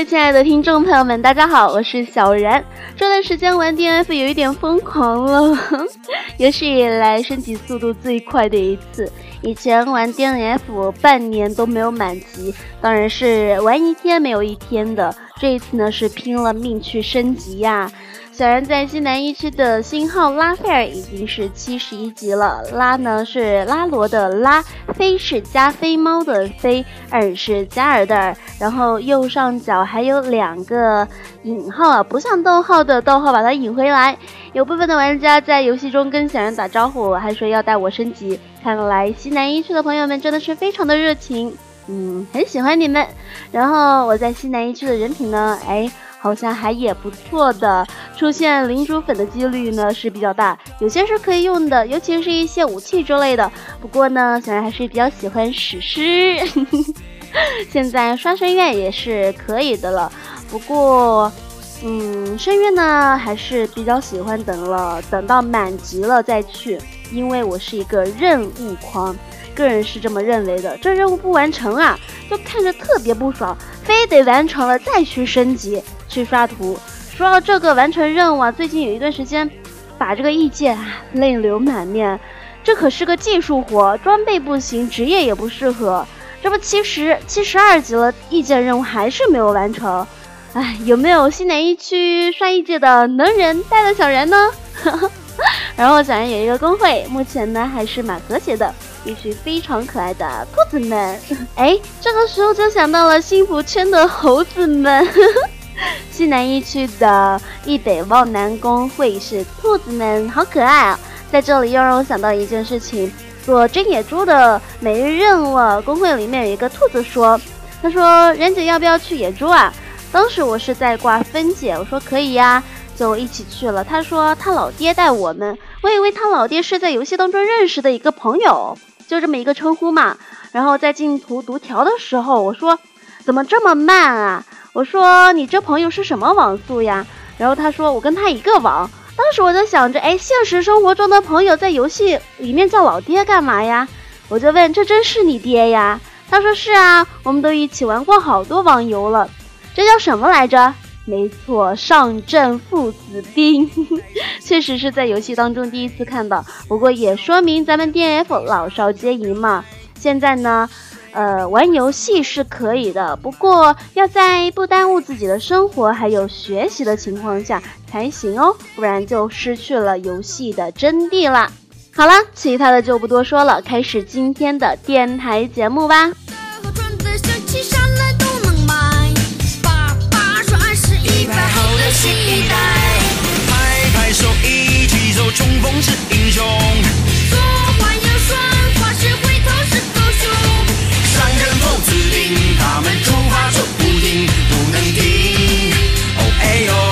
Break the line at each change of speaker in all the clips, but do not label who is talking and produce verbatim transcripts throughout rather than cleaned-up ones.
位亲爱的听众朋友们，大家好，我是小然。这段时间玩 D N F 有一点疯狂了，有史以来升级速度最快的一次。以前玩 D N F 半年都没有满级，当然是玩一天没有一天的。这一次呢是拼了命去升级呀。小然在西南一区的星号拉斐尔已经是七十一级了，拉呢是拉罗的拉，飞是加菲猫的飞，尔是加尔的尔，然后右上角还有两个引号啊，不像逗号的逗号，把它引回来。有部分的玩家在游戏中跟小然打招呼，还说要带我升级，看来西南一区的朋友们真的是非常的热情，嗯，很喜欢你们。然后我在西南一区的人品呢，哎，好像还也不错的，出现领主粉的几率呢是比较大，有些是可以用的，尤其是一些武器之类的。不过呢，小然还是比较喜欢史诗，现在刷深渊也是可以的了。不过，嗯，深渊呢还是比较喜欢等了，等到满级了再去，因为我是一个任务狂。个人是这么认为的，这任务不完成啊，就看着特别不爽，非得完成了再去升级去刷图。说到这个完成任务啊，最近有一段时间把这个异界啊泪流满面，这可是个技术活，装备不行，职业也不适合。这不七十七十二级了，异界任务还是没有完成。哎，有没有西南一区刷异界的能人带了小然呢？然后小然有一个公会，目前呢还是蛮和谐的，一群非常可爱的兔子们。哎，这个时候就想到了幸福圈的猴子们。西南一区的易北望南公会是兔子们，好可爱啊！在这里又让我想到一件事情，做真野猪的每日任务啊，公会里面有一个兔子说，他说人姐要不要去野猪啊？当时我是在挂分解，我说可以呀，就一起去了。他说他老爹带我们，我以为他老爹是在游戏当中认识的一个朋友，就这么一个称呼嘛。然后在进图读条的时候，我说怎么这么慢啊？我说你这朋友是什么网速呀？然后他说我跟他一个网。当时我就想着，哎，现实生活中的朋友在游戏里面叫老爹干嘛呀？我就问，这真是你爹呀？他说是啊，我们都一起玩过好多网游了。这叫什么来着？没错，上阵父子兵。确实是在游戏当中第一次看到，不过也说明咱们 D N F 老少皆宜嘛。现在呢呃，玩游戏是可以的，不过要在不耽误自己的生活还有学习的情况下才行哦，不然就失去了游戏的真谛啦。好了，其他的就不多说了，开始今天的电台节目吧。
新一代，拍拍手，一起走，冲锋是英雄。左环右算，花式回头是狗熊。上阵父子兵，他们出发就不停，不能停。哦哎呦，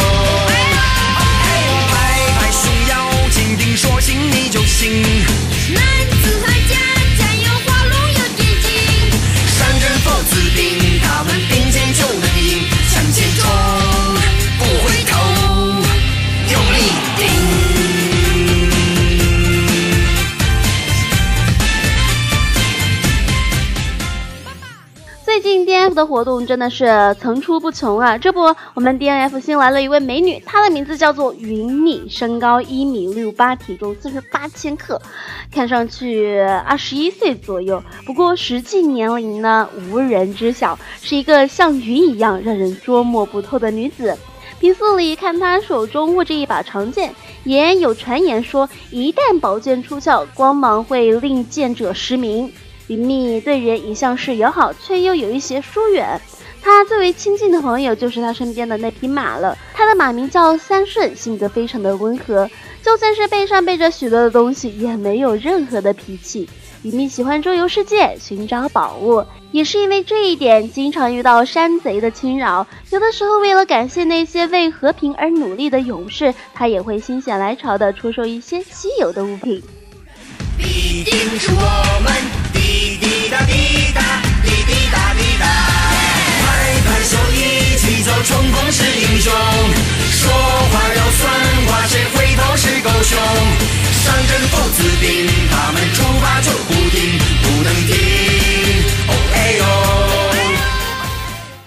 拍拍手，要坚定，说行你就行。男子汉家家有花龙有捷径。上阵父子兵，他们并肩就能赢，向前冲。不回头，用力顶。
最近 D N F 的活动真的是层出不穷啊！这不，我们 D N F 新来了一位美女，她的名字叫做云妮，身高一米六八，体重四十八千克，看上去二十一岁左右，不过实际年龄呢无人知晓，是一个像云一样让人捉摸不透的女子。平素里看他手中握着一把长剑，也有传言说一旦宝剑出鞘，光芒会令剑者失明。云妮对人一向是友好，却又有一些疏远。他最为亲近的朋友就是他身边的那匹马了，他的马名叫三顺，性格非常的温和，就算是背上背着许多的东西，也没有任何的脾气。云妮喜欢周游世界，寻找宝物，也是因为这一点，经常遇到山贼的侵扰。有的时候，为了感谢那些为和平而努力的勇士，他也会心血来潮地出售一些稀有的物品。
必定是我们，滴滴答滴答，滴滴答滴答，拍拍手一起走，冲锋是英雄。说话要算话，谁回头是狗熊。上阵父子兵，他们出发就不停，不能停。哦哎呦。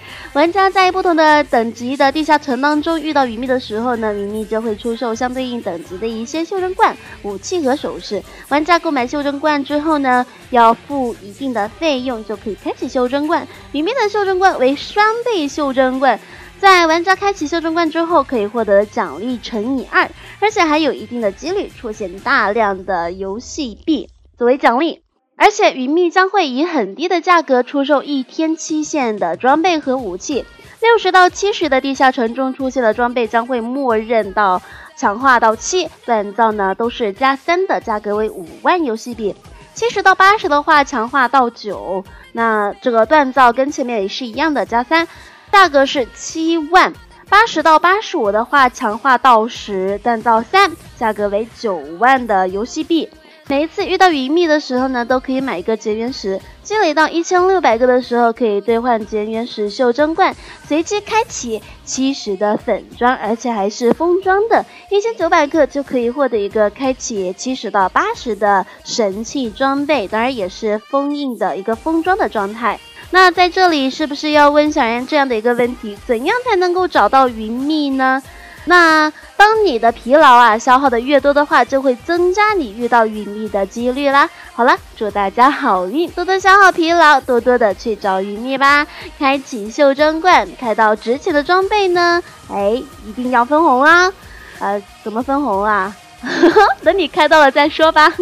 玩家在不同的等级的地下城当中遇到云蜜的时候呢，云蜜就会出售相对应等级的一些袖珍罐、武器和首饰。玩家购买袖珍罐之后呢，要付一定的费用就可以开启袖珍罐。云蜜的袖珍罐为双倍袖珍罐，在玩家开启袖珍罐之后，可以获得奖励乘以二，而且还有一定的几率出现大量的游戏币作为奖励。而且云蜜将会以很低的价格出售一天期限的装备和武器，六十到七十的地下城中出现的装备将会默认到强化到七，锻造呢都是加三的，价格为五万游戏币。七十到八十的话强化到九，那这个锻造跟前面也是一样的，加三，价格是七万。八十到八十五的话强化到十，锻造三，价格为九万的游戏币。每一次遇到云蜜的时候呢，都可以买一个结缘石，积累到一千六百个的时候可以兑换结缘石袖珍罐，随机开启七十的粉装，而且还是封装的，一千九百个就可以获得一个开启七十到八十的神器装备，当然也是封印的一个封装的状态。那在这里是不是要问小然这样的一个问题，怎样才能够找到云蜜呢？那当你的疲劳啊消耗的越多的话，就会增加你遇到云蜜的几率啦。好了，祝大家好运，多多消耗疲劳，多多的去找云蜜吧。开启袖珍罐，开到值钱的装备呢，哎，一定要分红啊！呃，怎么分红啊？等你开到了再说吧。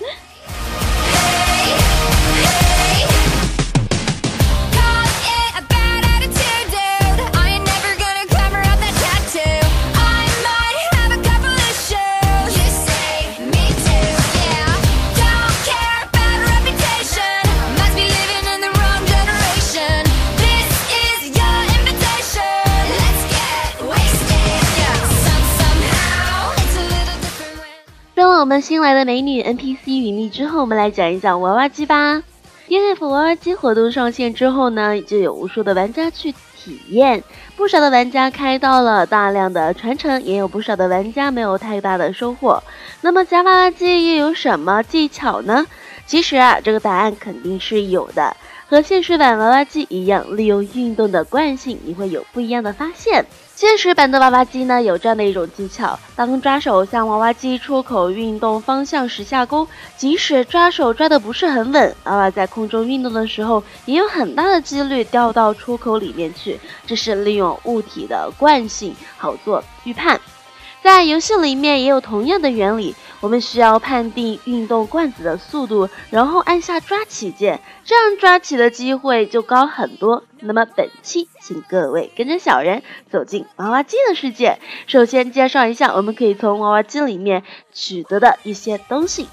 我们新来的美女 N P C 云蜜之后，我们来讲一讲娃娃机吧。D N F 娃娃机活动上线之后呢，就有无数的玩家去体验，不少的玩家开到了大量的传承，也有不少的玩家没有太大的收获。那么夹娃娃机又有什么技巧呢？其实啊，这个答案肯定是有的。和现实版娃娃机一样，利用运动的惯性，你会有不一样的发现。现实版的娃娃机呢，有这样的一种技巧，当抓手向娃娃机出口运动方向时下勾，即使抓手抓的不是很稳，娃娃在空中运动的时候，也有很大的几率掉到出口里面去，这是利用物体的惯性，好做预判。在游戏里面也有同样的原理，我们需要判定运动罐子的速度，然后按下抓起键，这样抓起的机会就高很多。那么本期请各位跟着小人走进娃娃机的世界，首先介绍一下我们可以从娃娃机里面取得的一些东西。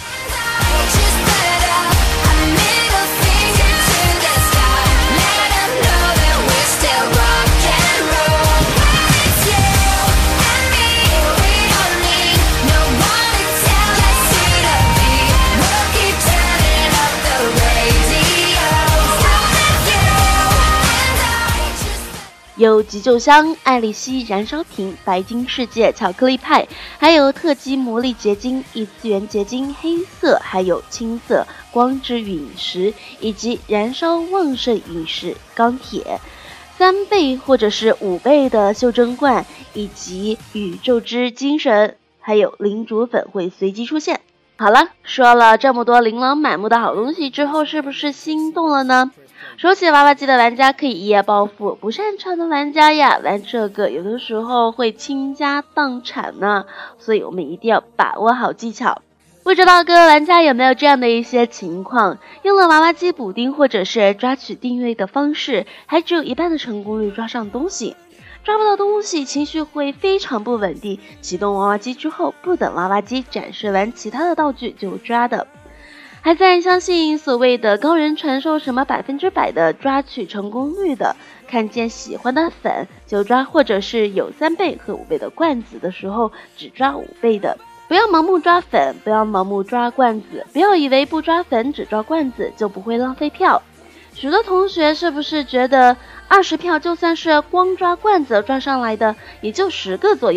有急救箱、爱丽丝燃烧瓶、白金世界巧克力派，还有特级魔力结晶、异次元结晶黑色，还有青色光之陨石，以及燃烧旺盛陨石钢铁。三倍或者是五倍的袖珍罐，以及宇宙之精神，还有领主粉会随机出现。好了，说了这么多琳琅满目的好东西之后，是不是心动了呢？手起娃娃机的玩家可以一夜暴富，不擅长的玩家呀，玩这个有的时候会倾家荡产呢，所以我们一定要把握好技巧。不知道各位玩家有没有这样的一些情况，用了娃娃机补丁或者是抓取定位的方式，还只有一半的成功率抓上东西，抓不到东西，情绪会非常不稳定，启动娃娃机之后，不等娃娃机展示完其他的道具就抓的。还在相信所谓的高人传授什么百分之百的抓取成功率的，看见喜欢的粉就抓，或者是有三倍和五倍的罐子的时候只抓五倍的。不要盲目抓粉，不要盲目抓罐子，不要以为不抓粉只抓罐子就不会浪费票。许多同学是不是觉得二十票就算是光抓罐子抓上来的也就十个左右，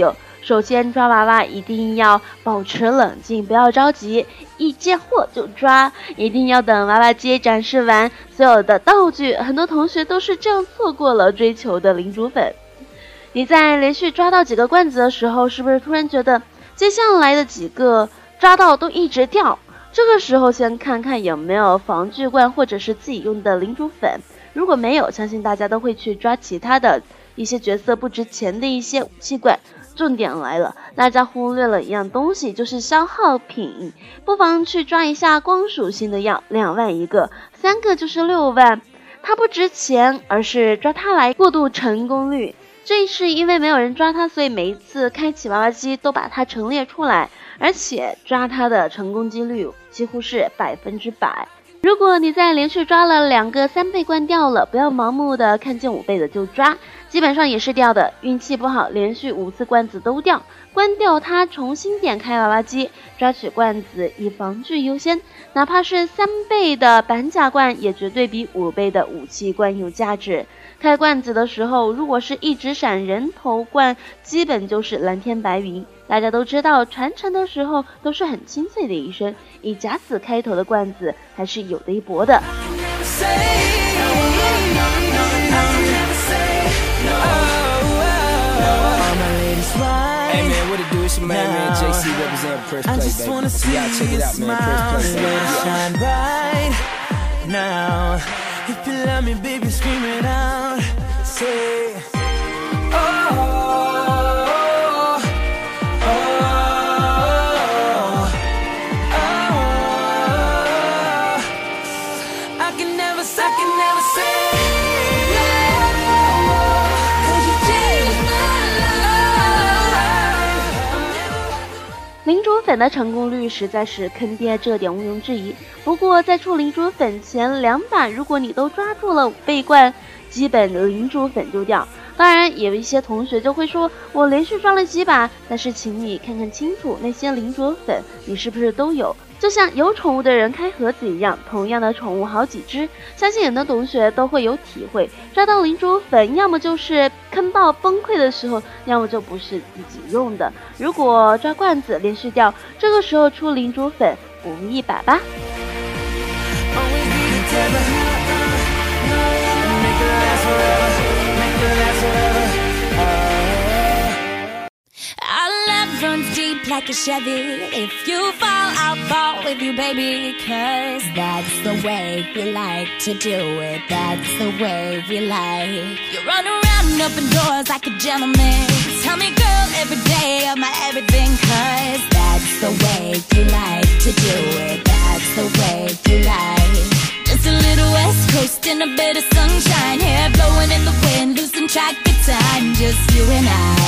首先抓娃娃一定要保持冷静，不要着急，一接货就抓，一定要等娃娃机展示完所有的道具。很多同学都是这样错过了追求的领主粉。你在连续抓到几个罐子的时候，是不是突然觉得接下来的几个抓到都一直掉？这个时候先看看有没有防具罐或者是自己用的领主粉，如果没有，相信大家都会去抓其他的一些角色不值钱的一些武器罐。重点来了，大家忽略了一样东西，就是消耗品，不妨去抓一下光属性的药，两万一个，三个就是六万。它不值钱，而是抓它来过渡成功率。这是因为没有人抓它，所以每一次开启娃娃机都把它陈列出来，而且抓它的成功几率几乎是百分之百。如果你在连续抓了两个三倍罐掉了，不要盲目的看见五倍的就抓，基本上也是掉的，运气不好，连续五次罐子都掉，关掉它，重新点开娃娃机，抓取罐子以防具优先。哪怕是三倍的板甲罐，也绝对比五倍的武器罐有价值。开罐子的时候，如果是一直闪人头罐，基本就是蓝天白云。大家都知道，传承的时候都是很清脆的一声，以假死开头的罐子还是有的一搏的。
If you love me, baby, scream it out. Say, oh, oh, oh, oh, oh. I can never, I can never say no, 'cause you changed my life.
领主粉的成功率实在是坑爹，这点毋庸置疑。不过在出领主粉前两把，如果你都抓住了五倍罐，基本领主粉就掉。当然有一些同学就会说，我连续抓了几把，但是请你看看清楚那些领主粉你是不是都有，就像有宠物的人开盒子一样，同样的宠物好几只，相信很多同学都会有体会。抓到领主粉，要么就是坑爆崩溃的时候，要么就不是自己用的。如果抓罐子连续掉，这个时候出领主粉补一把吧。
Runs deep like a Chevy. If you fall, I'll fall with you, baby. Cause that's the way we like to do it. That's the way we like. You run around and open doors like a gentleman. Tell me, girl, every day of my everything. Cause that's the way you like to do it. That's the way you like. Just a little West Coast and a bit of sunshine. Hair blowing in the wind, losing track of time. Just you and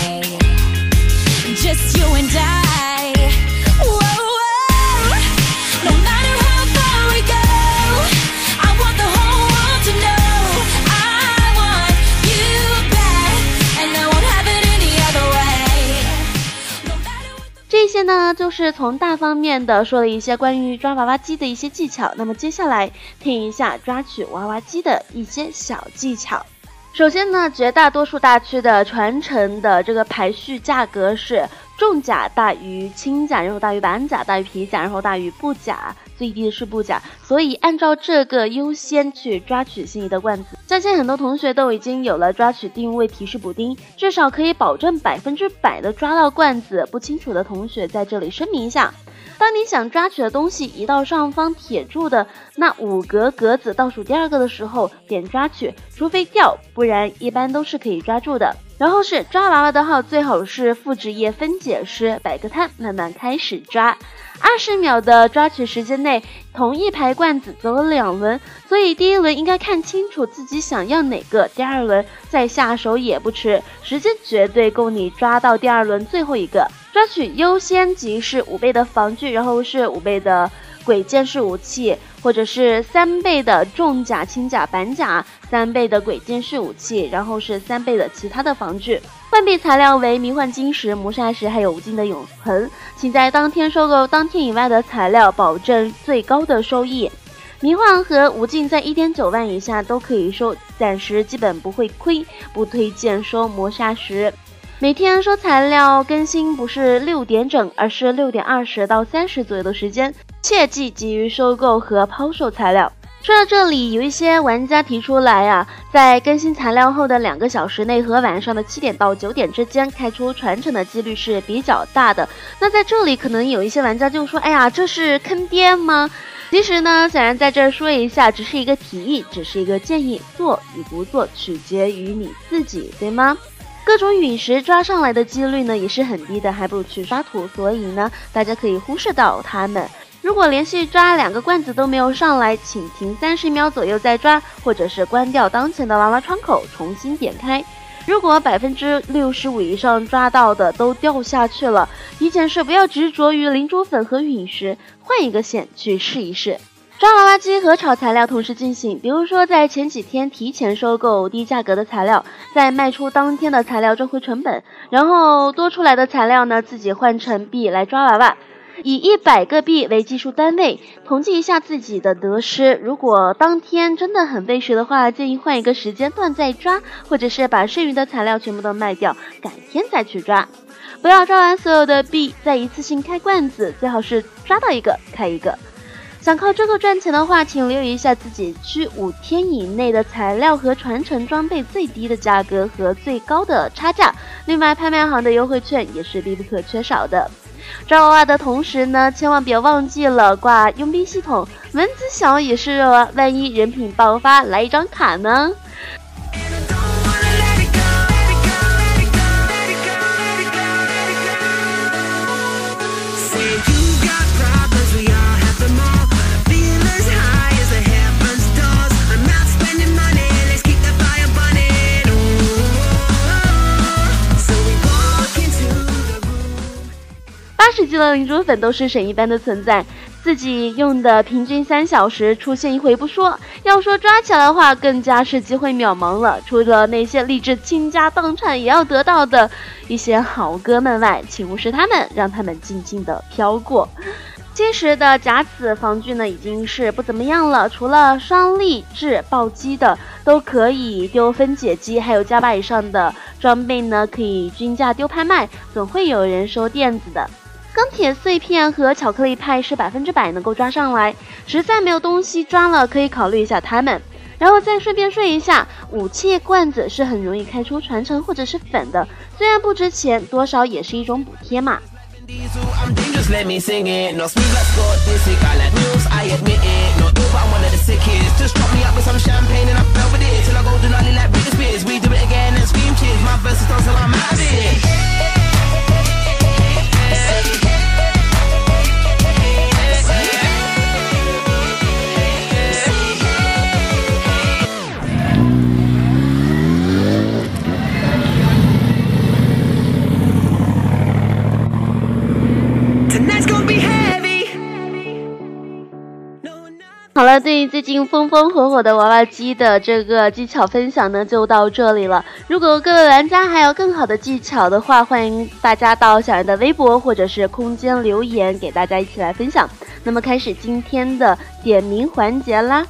I.Just you and I. Whoa, whoa. No matter how far we go, I want the whole world to know I want you back, and I won't have it any other way. No matter what the...
这些呢，就是从大方面的说了一些关于抓娃娃机的一些技巧。那么接下来听一下抓取娃娃机的一些小技巧。首先呢，绝大多数大区的传承的这个排序价格是重甲大于轻甲，然后大于板甲，大于皮甲，然后大于布甲，最低的是布甲。所以按照这个优先去抓取心仪的罐子。相信很多同学都已经有了抓取定位提示补丁，至少可以保证百分之百的抓到罐子。不清楚的同学在这里声明一下。当你想抓取的东西移到上方铁柱的那五格格子倒数第二个的时候，点抓取，除非掉，不然一般都是可以抓住的。然后是抓娃娃的号，最好是复制页分解师，摆个摊，慢慢开始抓。二十秒的抓取时间内，同一排罐子走了两轮，所以第一轮应该看清楚自己想要哪个，第二轮再下手也不迟，时间绝对够你抓到第二轮最后一个。抓取优先级是五倍的防具，然后是五倍的鬼剑士武器，或者是三倍的重甲、轻甲、板甲，三倍的鬼剑士武器，然后是三倍的其他的防具。换币材料为迷幻晶石、磨砂石还有无尽的永恒，请在当天收购当天以外的材料，保证最高的收益。迷幻和无尽在 一点九万以下都可以收，暂时基本不会亏，不推荐收磨砂石。 每天收材料更新不是六点整，而是六点二十到三十左右的时间，切记急于收购和抛售材料。说到这里，有一些玩家提出来啊，在更新材料后的两个小时内和晚上的七点到九点之间开出传承的几率是比较大的。那在这里可能有一些玩家就说，哎呀，这是坑爹吗？其实呢，小然在这儿说一下，只是一个提议，只是一个建议，做与不做取决于你自己，对吗？各种陨石抓上来的几率呢也是很低的，还不如去刷图，所以呢，大家可以忽视到它们。如果连续抓两个罐子都没有上来，请停三十秒左右再抓，或者是关掉当前的娃娃窗口，重新点开。如果百分之六十五以上抓到的都掉下去了，一件事不要执着于灵珠粉和陨石，换一个线去试一试。抓娃娃机和炒材料同时进行，比如说在前几天提前收购低价格的材料，在卖出当天的材料赚回成本，然后多出来的材料呢自己换成币来抓娃娃。以一百个币为计数单位，统计一下自己的得失。如果当天真的很费时的话，建议换一个时间段再抓，或者是把剩余的材料全部都卖掉，改天再去抓。不要抓完所有的币再一次性开罐子，最好是抓到一个开一个。想靠这个赚钱的话，请留意一下自己区五天以内的材料和传承装备最低的价格和最高的差价。另外，拍卖行的优惠券也是必不可缺少的。抓娃娃的同时呢，千万别忘记了挂佣币系统，蚊子小也是热啊，万一人品爆发，来一张卡呢？八十级的灵珠粉都是神一般的存在，自己用的平均三小时出现一回不说，要说抓起来的话，更加是机会渺茫了。除了那些立志倾家荡产也要得到的一些好哥们外，请无视他们，让他们静静的飘过。其实的甲子防具呢已经是不怎么样了，除了双立制暴击的都可以丢分解机，还有加八以上的装备呢可以均价丢拍卖，总会有人收垫子的。钢铁碎片和巧克力派是百分之百能够抓上来，实在没有东西抓了，可以考虑一下它们。然后再顺便说一下，武器罐子是很容易开出传承或者是粉的，虽然不值钱，多少也是一种补贴嘛。
I'm dangerous, let me sing it. No smooth like Scott Disick, I like moves, I admit it. Not ill, but I'm one of the sickest. Just drop me up with some champagne and I fell with it. Till I go do lolly like Britney Spears. We do it again and scream cheers. My verses dance till I'm out of it. Tonight's gonna be heavy.
好了，对于最近风风火火的娃娃机的这个技巧分享呢，就到这里了。如果各位玩家还有更好的技巧的话，欢迎大家到小人的微博或者是空间留言，给大家一起来分享。那么开始今天的点名环节啦。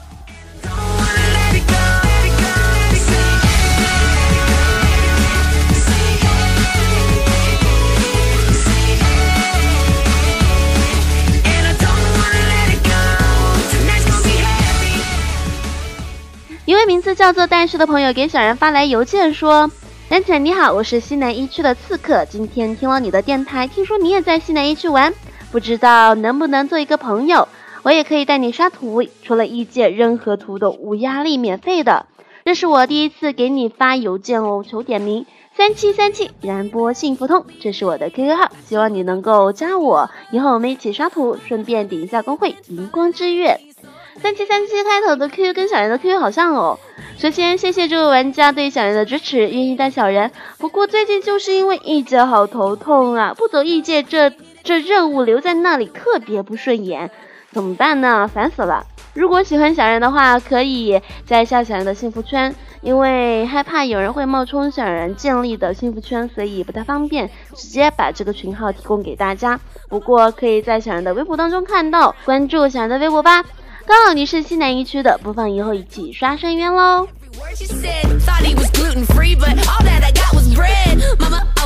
一位名字叫做但是的朋友给小然发来邮件说，冉姐你好，我是西南一区的刺客，今天听了你的电台，听说你也在西南一区玩，不知道能不能做一个朋友，我也可以带你刷图，除了异界任何图都无压力免费的。这是我第一次给你发邮件哦，求点名三七三七燃波幸福通，这是我的 Q Q 号，希望你能够加我，以后我们一起刷图，顺便点一下公会荧光之月。三七三七开头的 Q Q 跟小人的 Q Q 好像哦。首先谢谢这位玩家对小人的支持，愿意带小人，不过最近就是因为异界好头痛啊，不走异界这这任务留在那里特别不顺眼，怎么办呢？烦死了。如果喜欢小人的话，可以加一下小人的幸福圈，因为害怕有人会冒充小人建立的幸福圈，所以不太方便直接把这个群号提供给大家，不过可以在小人的微博当中看到，关注小人的微博吧。刚好你是西南一区的，不妨以后一起刷深渊喽。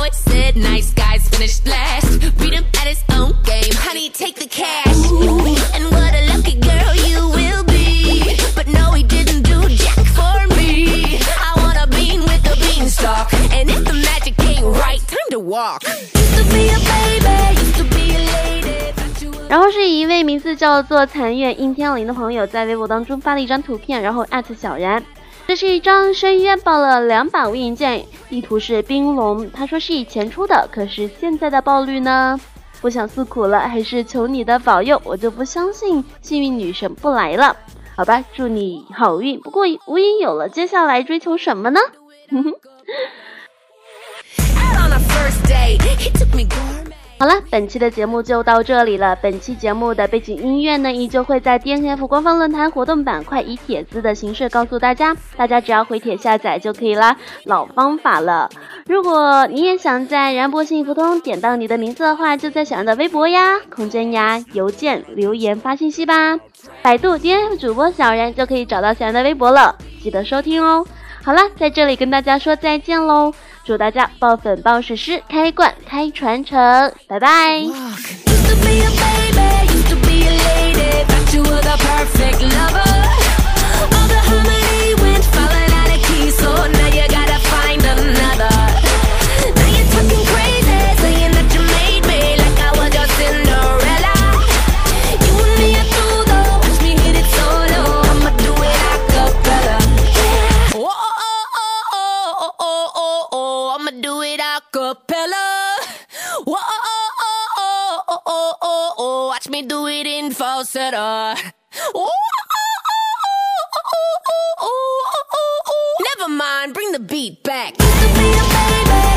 boy said nice guys finished last. Beat him at his own game. Honey, take the cash. Ooh. And what a lucky girl you will be. But no, he didn't do jack for me. I want a bean with a beanstalk. And if the magic ain't right, time to walk. Used to be a baby, used to be a lady.
然后是一位名字叫做残月阴天灵的朋友在微博当中发了一张图片，然后艾特小然。这是一张深渊爆了两把无影剑，地图是冰龙，他说是以前出的，可是现在的爆率呢？不想诉苦了，还是求你的保佑，我就不相信幸运女神不来了。好吧，祝你好运。不过无影有了，接下来追求什么呢？好了，本期的节目就到这里了。本期节目的背景音乐呢，依旧会在 D N F 官方论坛活动板块以帖子的形式告诉大家，大家只要回帖下载就可以啦，老方法了。如果你也想在燃波幸福通点到你的名字的话，就在小然的微博呀、空间呀、邮件留言发信息吧。百度 D N F 主播小然就可以找到小然的微博了，记得收听哦。好了，在这里跟大家说再见喽。祝大家爆粉爆史诗，开罐开传承，拜拜。Watch me do it in falsetto. Never mind, bring the beat back.